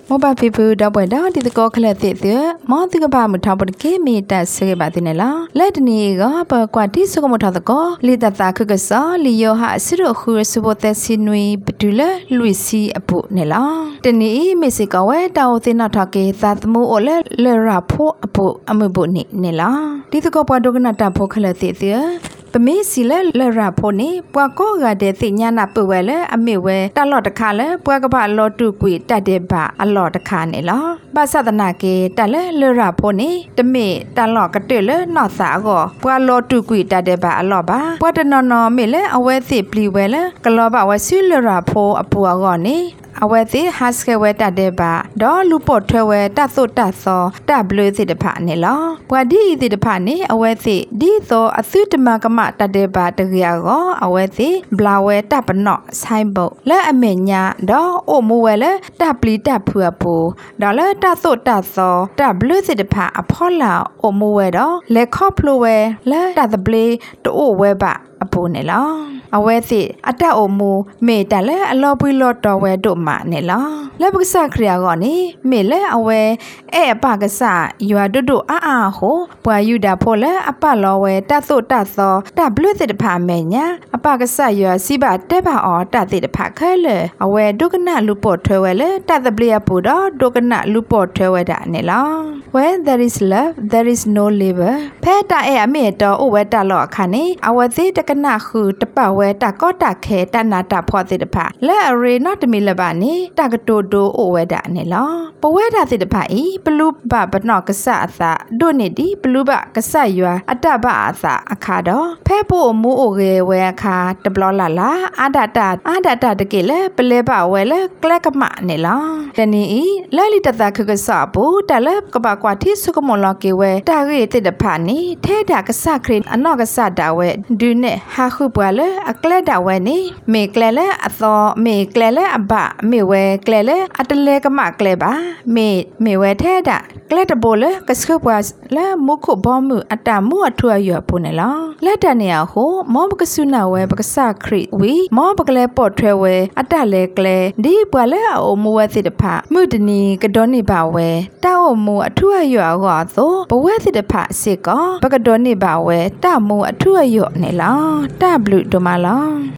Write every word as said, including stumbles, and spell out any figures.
Mobile people double down did the go collect it there. Monty about Mutabot gave me that say about the Nella. Let me go, but quite this so much of the go. Lead that I could saw Leo has zero who is what that Sinui Petula, Luisi a boot Nella. The knee missing away down the Natake that mo or le rapo a boot a mubuni Nella. Did the go Padogana po collect it there? ปะเมสิเลเลราพนี่ปัวก็กะเดติญาณปะเวเลอเมเวตลอดตะคาเลปัวกะบะลอตุกุยตะเดบะอลอดตะคานี่ลอบาสะตนาเกตะเลเลราพนี่ตะเมตลอดกะเตเลนอสาก็ปัวลอตุกุยตะเดบะอลอบาปัวตะนอนอเมเลอเวสิปลีเวเลกะลอบะวะซิเลราพอปัวก็นี่အဝဲတိဟတ်စကဝဲတတဲ့ပါဒေါ်လူပေါ်ထွဲဝဲတတ်သုတ်တတ်သောတဘလူတိတဖာနေလောဘွာဒီတိတဖာနေအဝဲတိဒီသောအသုတမကမတတဲ့ပါတကရကောအဝဲတိဘလာဝဲတပနော့ဆိုင်ဘုတ်လဲအမေညာဒေါ်အိုမူဝဲလဲတပလီတဖူအပူဒေါ်လဲတတ်သုတ်တတ်သောတဘလူတိတဖာအဖောလာအိုမူဝဲတော့လဲခေါပလိုဝဲလဲတတ်တပလီတိုးဝဲပါအပူနေလောအဝဲတိအတက်အိုမူမေတလဲအလောပွီလောတော်ဝဲတို့မနေလောလက်ပကစခရယာကောနေမေလဲအဝဲအဲအပကစယွာတို့တို့အာအာဟိုပွာယူတာဖို့လဲအပလောဝဲတတ်သုတ်တတ်သောတဘလွတ်တဲ့တဖာမေညာအပကစယွာစီပါတက်ပါအောတတ်တဲ့တဖာခဲလေအဝဲဒုကနလူပေါ်ထွဲဝဲလဲတတ်တပလီယပူတော့ဒုကနလူပေါ်ထွဲဝဲတာနေလော When there is love there is no labor ဖဲတာအဲအမေတော်အိုဝဲတလောအခါနေအဝဲသေးတကနခုတပဝဲတကောတခဲတနာတဖောတဲ့တဖာလဲအရေနော့တမီလပါနေတကတိုတိုအိုဝဲတာနေလောပဝဲတာတဲ့တဖာဤဘလူဘဘနော့ကဆအသာဒိုနေဒီဘလူဘကဆယွာအတဘအသာအခါတော့ဖဲဖို့မူအိုရေဝဲအခါတဘလလာလာအာဒတာအာဒတာတကေလဲပလဲဘဝဲလဲကလက်ကမနေလောတနေဤလဲလီတတခကဆဘူးတလဲကပကွာတိစုကမလောကေဝဲတာရေတဲ့တဖာနေထဲတာကဆခရင်အနော့ကဆတာဝဲဒူနေဟာခုပွာလဲအကလက်တာဝဲနေမေကလဲလဲအသောမေကလဲလဲအဘမေဝဲကလဲလဲအတလဲကမကလဲပါမေမေဝဲထဲတာကလက်တပိုလဲကစခပွာလဲမုခုဘောမှုအတမှုအထွရပုန်နေလားလက်တနေရဟိုမောဘကဆုနာဝဲဘကဆခရီဝီမောဘကလဲပေါ်ထွဲဝဲအတလဲကလဲဒီပွာလဲအိုမူဝဲစစ်တဖမုဒနီကဒေါနေပါဝဲတောက်မူအထွရရောသောဘဝဲစစ်တဖစစ်ကောဘကဒေါနေပါဝဲတမူအထွရရောနေလားတဘလူဒမလား